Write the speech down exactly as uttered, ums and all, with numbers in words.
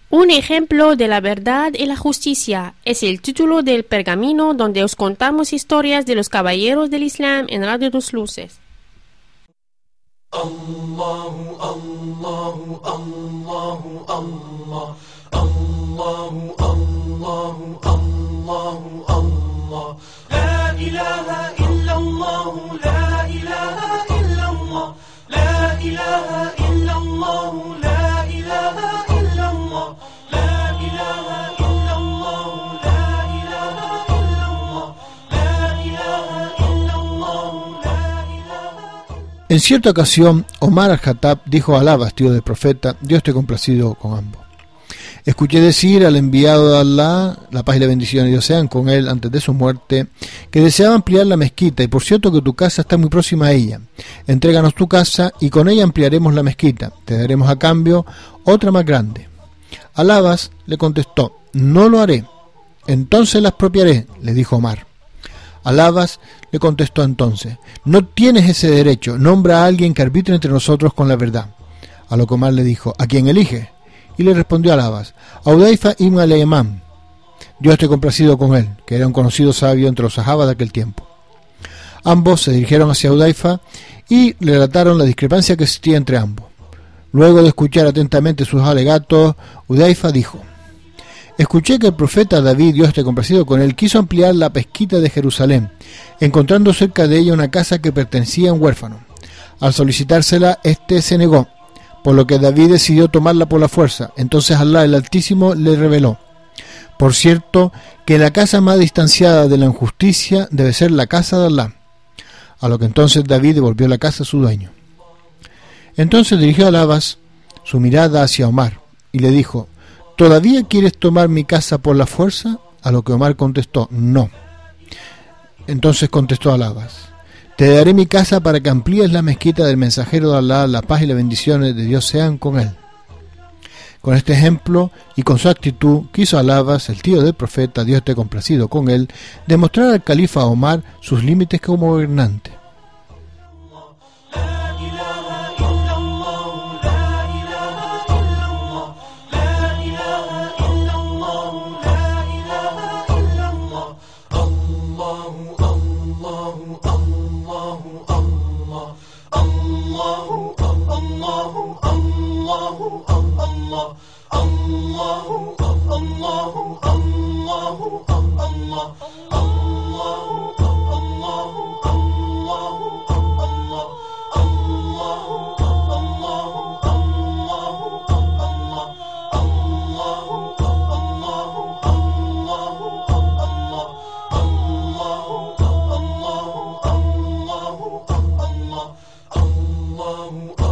Un ejemplo de la verdad y la justicia es el título del pergamino donde os contamos historias de los caballeros del Islam en Radio Dos Luces. Allahu, Allahu, Allahu, Allah. Allahu, Allahu, Allahu, Allah. La ilaha illallah, la ilaha illallah, la ilaha illallah, la ilaha illallah, la ilaha illallah, la ilaha illallah, la ilaha illallah, la ilaha. En cierta ocasión, Omar al-Khattab dijo a Alabas, tío del profeta, Dios esté complacido con ambos: escuché decir al enviado de Allah, la paz y la bendición de Dios sean con él, antes de su muerte, que deseaba ampliar la mezquita, y por cierto que tu casa está muy próxima a ella. Entréganos tu casa, y con ella ampliaremos la mezquita. Te daremos a cambio otra más grande. Alabas le contestó: no lo haré. Entonces la expropiaré, le dijo Omar. Alabas le contestó entonces: no tienes ese derecho, nombra a alguien que arbitre entre nosotros con la verdad. A lo que Omar le dijo: ¿a quién elige? Y le respondió Alabas: a Hudayfa ibn al-Yaman, Dios esté complacido con él, que era un conocido sabio entre los sahabas de aquel tiempo. Ambos se dirigieron hacia Hudayfa y relataron la discrepancia que existía entre ambos. Luego de escuchar atentamente sus alegatos, Hudayfa dijo: escuché que el profeta David, Dios esté complacido con él, quiso ampliar la mezquita de Jerusalén, encontrando cerca de ella una casa que pertenecía a un huérfano. Al solicitársela, éste se negó, por lo que David decidió tomarla por la fuerza. Entonces Allah el Altísimo le reveló: por cierto, que la casa más distanciada de la injusticia debe ser la casa de Allah. A lo que entonces David devolvió la casa a su dueño. Entonces dirigió a Alabas su mirada hacia Omar y le dijo: ¿todavía quieres tomar mi casa por la fuerza? A lo que Omar contestó: no. Entonces contestó Alabas: te daré mi casa para que amplíes la mezquita del mensajero de Allah, la paz y las bendiciones de Dios sean con él. Con este ejemplo y con su actitud, quiso Alabas, el tío del profeta, Dios esté complacido con él, demostrar al califa Omar sus límites como gobernante. Allah